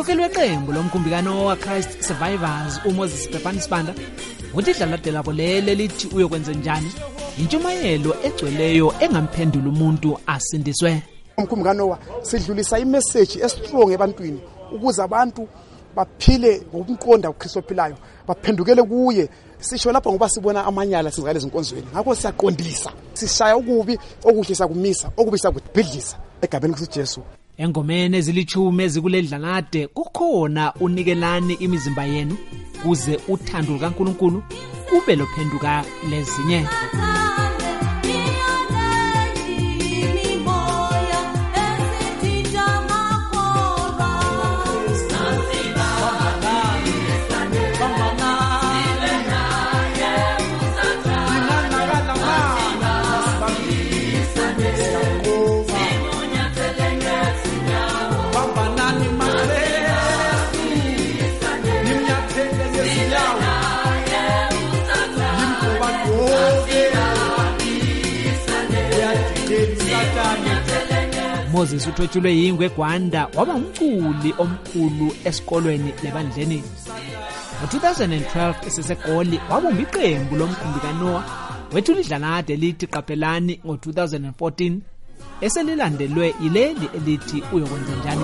umkhokheli weqembu lomkhumbi kaNoah Christ Survivors uMoses Pepani Sibanda uthi idlala labo leli lithi uyokwenza njani intshumayelo egcweleyo engamphendula umuntu asindiswe. Umkhumbi kaNoah sidlulisa imessage estrong ebantwini ukuze abantu baphile ngokumqonda uKristu ophilayo baphendukele kuye. Sisho lapha ngoba sibona amanyala sizakale ezinkonzweni ngakho siyaqondisa sishaya ukubi okuhle sakumisa okubi sakubhidlisa egabeni kuSijesu. Engomeni ezilithumi ezikuledlanade kukhona unikelani imizimba yenu kuze uthando lukaNkulunkulu kube lophenduka lezinye. Moses uthwetshulwe yingwe eGwanda waba umculi omkhulu esikolweni lebandleni. Ngo-2012 eseseGoli wabumba iqembu lomkhumbi kaNoah wethula idlanade lithi Qaphelani ngo-2014 eselilandelwe yileli elithi uyokwenza njani.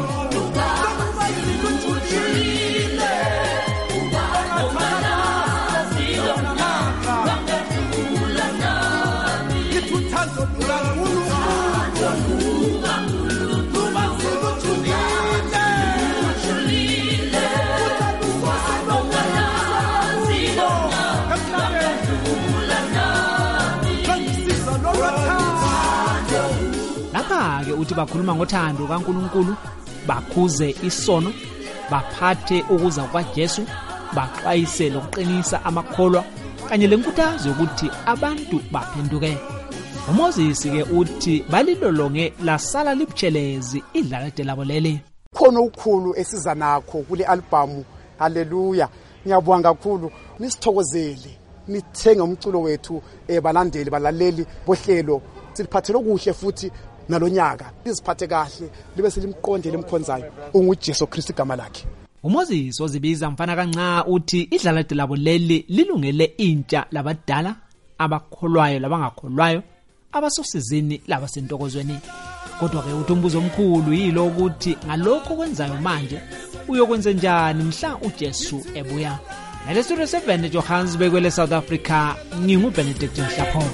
Lapha-ke uthi bakhuluma ngothando kaNkulunkulu, bakhuze isono, baphathe ukuza kwaJesu, baxwayise lokuqinisa amakholwa kanye lenkuthazo yokuthi abantu baphenduke. uMoses-ke uthi balilolonge lasala libutshelezi idlalade labo leli. Khona ukukhulu esiza nakho kule album. Haleluya. Ngiyabonga kakhulu nisithokozele nithenga umculo wethu balandeli balaleli bohlelo siliphathele okuhle futhi nalonyaka siziphathe kahle libe selimqondele emkhonzayo unguJesu Kristu igama lakhe. uMoses ozibiza mfana kanca uthi idlalade labo leli lilungele intsha labadala abakholwayo labangakholwayo abasosizini labasentokozweni. Kodwa-ke uthi umbuzo omkhulu yilo ukuthi ngalokho kwenzayo manje uyokwenza njani mhla uJesu ebuya. Nale Studio 7 Johannesburg kwele South Africa nginguBenedict Mhlapho.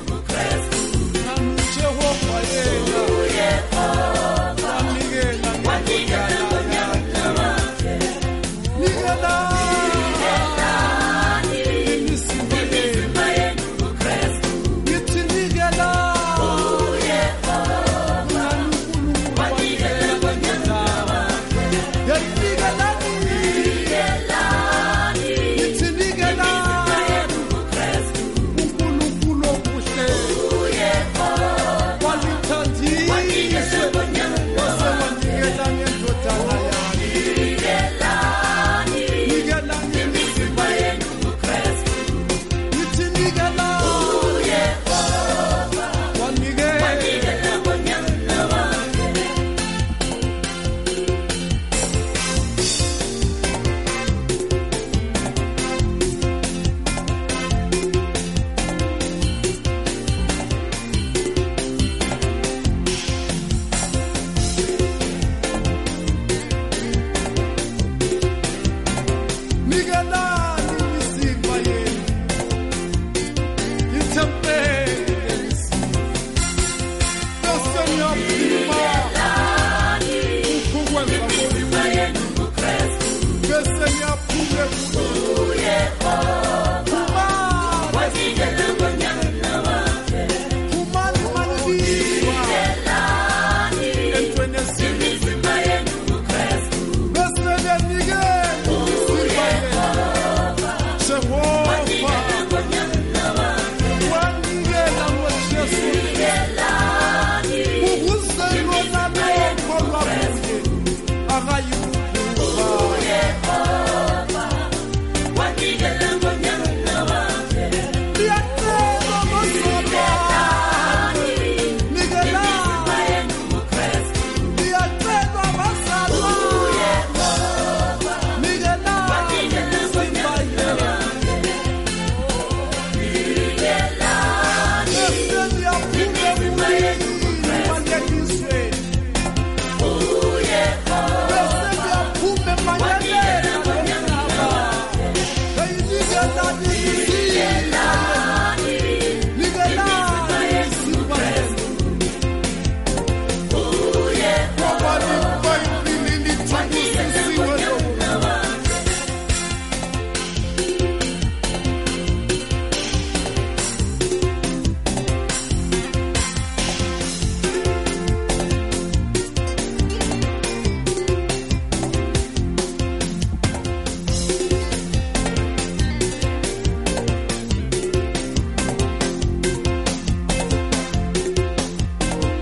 Let's